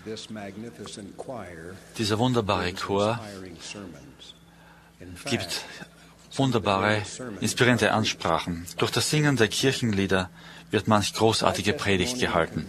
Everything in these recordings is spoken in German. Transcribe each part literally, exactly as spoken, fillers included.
Dieser wunderbare Chor gibt wunderbare, inspirierende Ansprachen. Durch das Singen der Kirchenlieder wird manch großartige Predigt gehalten.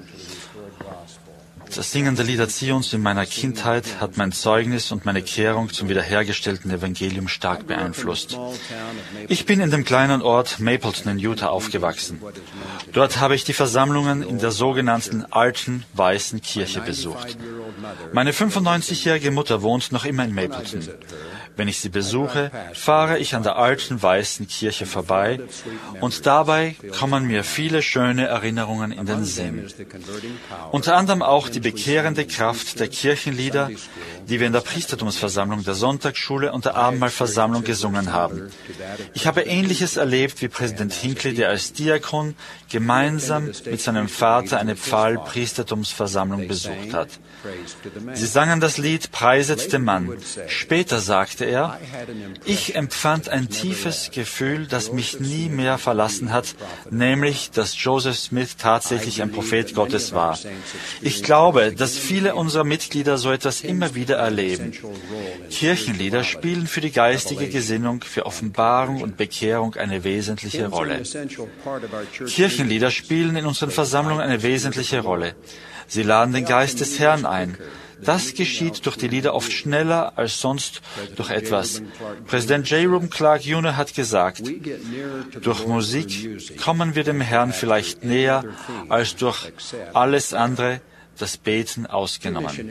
Das Singen der Lieder Zions in meiner Kindheit hat mein Zeugnis und meine Kehrung zum wiederhergestellten Evangelium stark beeinflusst. Ich bin in dem kleinen Ort Mapleton in Utah aufgewachsen. Dort habe ich die Versammlungen in der sogenannten alten weißen Kirche besucht. Meine fünfundneunzigjährige Mutter wohnt noch immer in Mapleton. Wenn ich sie besuche, fahre ich an der alten weißen Kirche vorbei und dabei kommen mir viele schöne Erinnerungen in den Sinn. Unter anderem auch die bekehrende Kraft der Kirchenlieder, die wir in der Priestertumsversammlung der Sonntagsschule und der Abendmahlversammlung gesungen haben. Ich habe Ähnliches erlebt wie Präsident Hinckley, der als Diakon gemeinsam mit seinem Vater eine Pfahl-Priestertumsversammlung besucht hat. Sie sangen das Lied Preiset den Mann. Später sagte er, ich empfand ein tiefes Gefühl, das mich nie mehr verlassen hat, nämlich, dass Joseph Smith tatsächlich ein Prophet Gottes war. Ich glaube, dass viele unserer Mitglieder so etwas immer wieder erleben. Kirchenlieder spielen für die geistige Gesinnung, für Offenbarung und Bekehrung eine wesentliche Rolle. Kirchenlieder spielen in unseren Versammlungen eine wesentliche Rolle. Sie laden den Geist des Herrn ein. Das geschieht durch die Lieder oft schneller als sonst durch etwas. Präsident J. Reuben Clark Junior hat gesagt, durch Musik kommen wir dem Herrn vielleicht näher als durch alles andere, das Beten ausgenommen.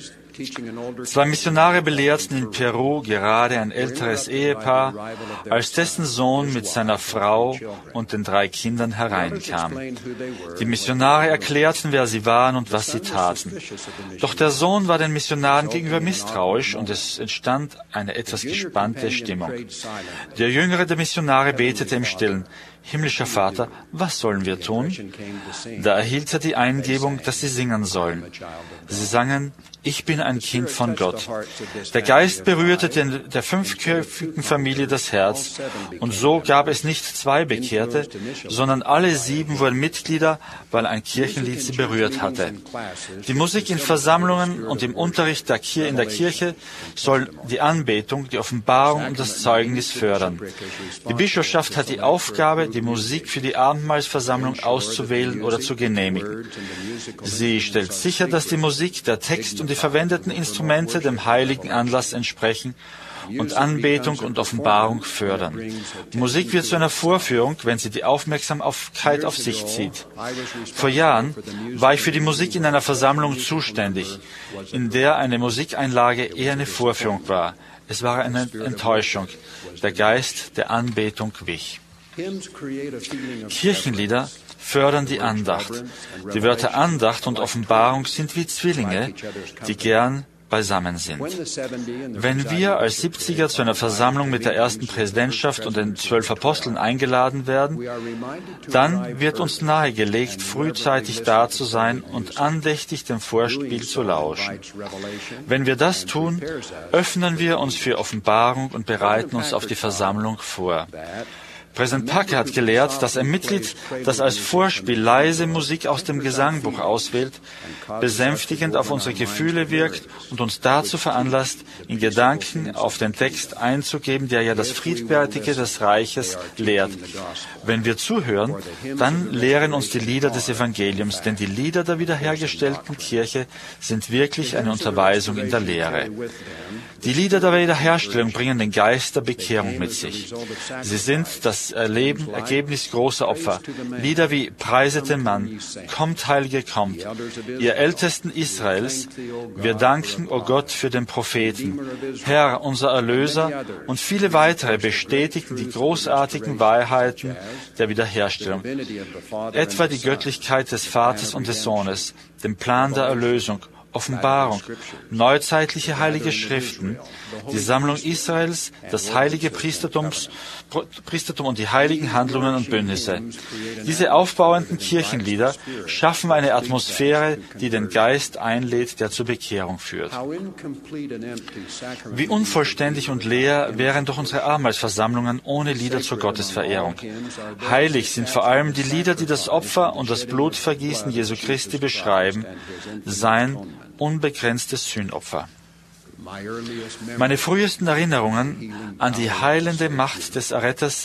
Zwei Missionare belehrten in Peru gerade ein älteres Ehepaar, als dessen Sohn mit seiner Frau und den drei Kindern hereinkam. Die Missionare erklärten, wer sie waren und was sie taten. Doch der Sohn war den Missionaren gegenüber misstrauisch und es entstand eine etwas gespannte Stimmung. Der jüngere der Missionare betete im Stillen, Himmlischer Vater, was sollen wir tun? Da erhielt er die Eingebung, dass sie singen sollen. Sie sangen, ich bin ein Kind von Gott. Der Geist berührte den, der fünfköpfigen Familie das Herz und so gab es nicht zwei Bekehrte, sondern alle sieben wurden Mitglieder, weil ein Kirchenlied sie berührt hatte. Die Musik in Versammlungen und im Unterricht der Kir- in der Kirche soll die Anbetung, die Offenbarung und das Zeugnis fördern. Die Bischofschaft hat die Aufgabe, die Musik für die Abendmahlsversammlung auszuwählen oder zu genehmigen. Sie stellt sicher, dass die Musik, der Text und die verwendeten Instrumente dem heiligen Anlass entsprechen und Anbetung und Offenbarung fördern. Musik wird zu einer Vorführung, wenn sie die Aufmerksamkeit auf sich zieht. Vor Jahren war ich für die Musik in einer Versammlung zuständig, in der eine Musikeinlage eher eine Vorführung war. Es war eine Enttäuschung. Der Geist der Anbetung wich. Kirchenlieder fördern die Andacht. Die Wörter Andacht und Offenbarung sind wie Zwillinge, die gern beisammen sind. Wenn wir als Siebziger zu einer Versammlung mit der ersten Präsidentschaft und den zwölf Aposteln eingeladen werden, dann wird uns nahegelegt, frühzeitig da zu sein und andächtig dem Vorspiel zu lauschen. Wenn wir das tun, öffnen wir uns für Offenbarung und bereiten uns auf die Versammlung vor. Präsident Packer hat gelehrt, dass ein Mitglied, das als Vorspiel leise Musik aus dem Gesangbuch auswählt, besänftigend auf unsere Gefühle wirkt und uns dazu veranlasst, in Gedanken auf den Text einzugeben, der ja das Friedfertige des Reiches lehrt. Wenn wir zuhören, dann lehren uns die Lieder des Evangeliums, denn die Lieder der wiederhergestellten Kirche sind wirklich eine Unterweisung in der Lehre. Die Lieder der Wiederherstellung bringen den Geist der Bekehrung mit sich. Sie sind das Erleben, Ergebnis großer Opfer. Lieder wie Preiset den Mann, Kommt, Heilige, kommt, ihr Ältesten Israels, wir danken, o Gott, für den Propheten, Herr, unser Erlöser, und viele weitere bestätigen die großartigen Wahrheiten der Wiederherstellung. Etwa die Göttlichkeit des Vaters und des Sohnes, den Plan der Erlösung Offenbarung, neuzeitliche heilige Schriften, die Sammlung Israels, das heilige Priestertums, Priestertum und die heiligen Handlungen und Bündnisse. Diese aufbauenden Kirchenlieder schaffen eine Atmosphäre, die den Geist einlädt, der zur Bekehrung führt. Wie unvollständig und leer wären doch unsere Abendmahlsversammlungen ohne Lieder zur Gottesverehrung. Heilig sind vor allem die Lieder, die das Opfer und das Blutvergießen Jesu Christi beschreiben, sein unbegrenztes Sühnopfer. Meine frühesten Erinnerungen an die heilende Macht des Erretters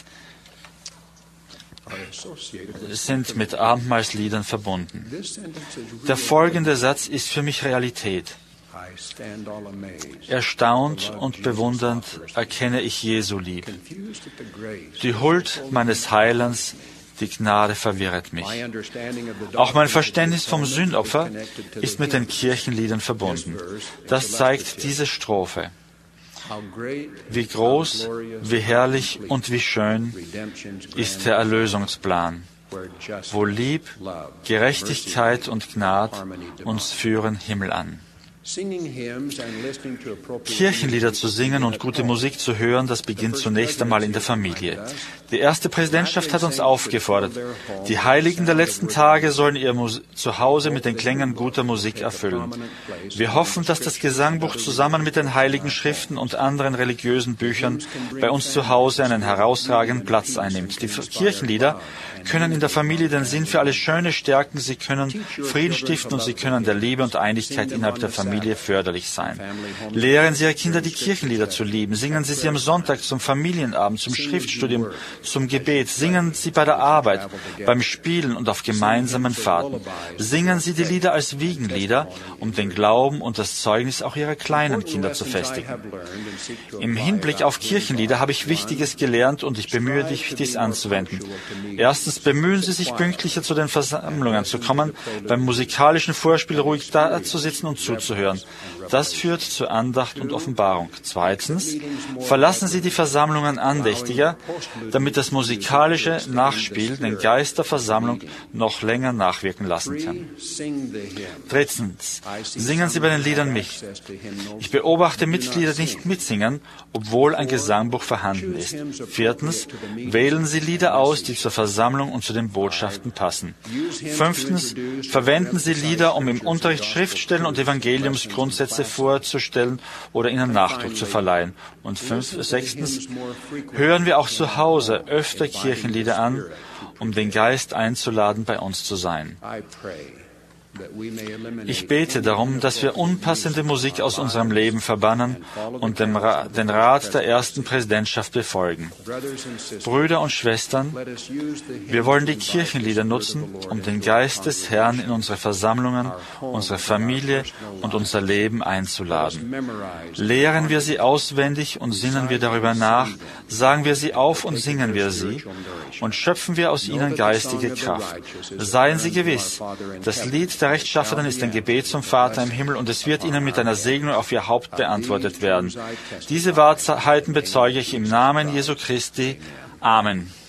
sind mit Abendmahlsliedern verbunden. Der folgende Satz ist für mich Realität. Erstaunt und bewundernd erkenne ich Jesu Lieb. Die Huld meines Heilands, die Gnade verwirret mich. Auch mein Verständnis vom Sündopfer ist mit den Kirchenliedern verbunden. Das zeigt diese Strophe. Wie groß, wie herrlich und wie schön ist der Erlösungsplan, wo Lieb, Gerechtigkeit und Gnade uns führen Himmel an. Kirchenlieder zu singen und gute Musik zu hören, das beginnt zunächst einmal in der Familie. Die erste Präsidentschaft hat uns aufgefordert, die Heiligen der letzten Tage sollen ihr Mus- Zuhause mit den Klängen guter Musik erfüllen. Wir hoffen, dass das Gesangbuch zusammen mit den Heiligen Schriften und anderen religiösen Büchern bei uns zu Hause einen herausragenden Platz einnimmt. Die Kirchenlieder können in der Familie den Sinn für alles Schöne stärken, sie können Frieden stiften und sie können der Liebe und Einigkeit innerhalb der Familie förderlich sein. Lehren Sie Ihre Kinder, die Kirchenlieder zu lieben. Singen Sie sie am Sonntag zum Familienabend, zum Schriftstudium, zum Gebet. Singen Sie bei der Arbeit, beim Spielen und auf gemeinsamen Fahrten. Singen Sie die Lieder als Wiegenlieder, um den Glauben und das Zeugnis auch Ihrer kleinen Kinder zu festigen. Im Hinblick auf Kirchenlieder habe ich Wichtiges gelernt und ich bemühe mich, dies anzuwenden. Erstens bemühen Sie sich, pünktlicher zu den Versammlungen zu kommen, beim musikalischen Vorspiel ruhig da zu sitzen und zuzuhören. Das führt zur Andacht und Offenbarung. Zweitens, verlassen Sie die Versammlungen andächtiger, damit das musikalische Nachspiel den Geist der Versammlung noch länger nachwirken lassen kann. Drittens, singen Sie bei den Liedern mit. Ich beobachte Mitglieder nicht mitsingen, obwohl ein Gesangbuch vorhanden ist. Viertens, wählen Sie Lieder aus, die zur Versammlung und zu den Botschaften passen. Fünftens, verwenden Sie Lieder, um im Unterricht Schriftstellen und Evangeliumsgrundsätze vorzustellen oder ihnen Nachdruck zu verleihen. Und fünf, sechstens, hören wir auch zu Hause öfter Kirchenlieder an, um den Geist einzuladen, bei uns zu sein. Ich bete darum, dass wir unpassende Musik aus unserem Leben verbannen und dem Ra- den Rat der ersten Präsidentschaft befolgen. Brüder und Schwestern, wir wollen die Kirchenlieder nutzen, um den Geist des Herrn in unsere Versammlungen, unsere Familie und unser Leben einzuladen. Lehren wir sie auswendig und sinnen wir darüber nach, sagen wir sie auf und singen wir sie und schöpfen wir aus ihnen geistige Kraft. Seien Sie gewiss, das Lied der Rechtschaffenen ist ein Gebet zum Vater im Himmel und es wird ihnen mit einer Segnung auf ihr Haupt beantwortet werden. Diese Wahrheiten bezeuge ich im Namen Jesu Christi. Amen.